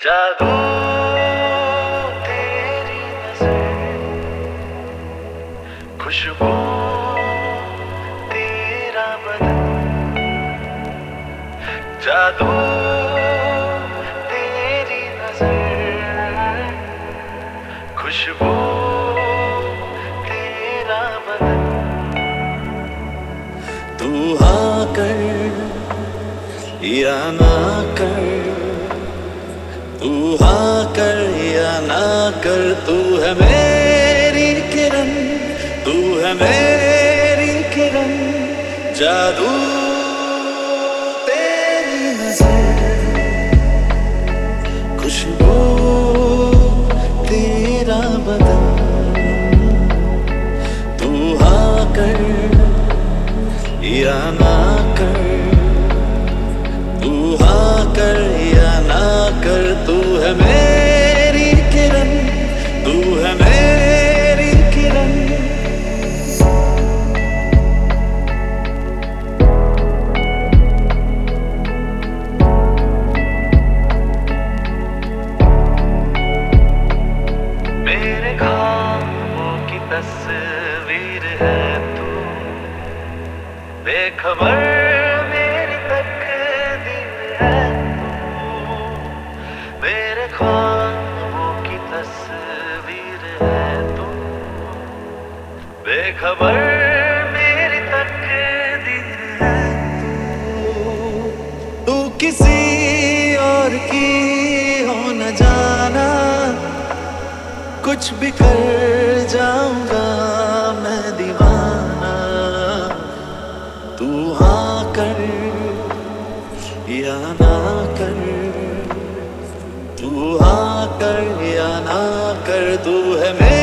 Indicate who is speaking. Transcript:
Speaker 1: जादू तेरी नजर, खुशबू तेरा बदन, जादू तेरी नजर, खुशबू तेरा बदन। तू हाँ कर या ना कर, तू हाँ कर या ना कर, तू है मेरी किरण, तू है मेरी किरण, जादू तेरी नजर, खुशबू तेरा बदन। तू हाँ कर या ना कर, तू हाँ कर या ना कर, तू है मेरी किरण, तू है मेरी किरण। मेरे ख्वाबों की तस्वीर है तू, बेखबर मेरी तकदीर है तू, मेरे ख्वाबों की तस्वीर है तू, बेखबर मेरी तकदीर है तू। तू किसी और की हो न जाना, कुछ भी कर जाऊंगा मैं दीवाना। तू हाँ कर या ना कर, तू हाँ कर या ना कर, तू है मेरी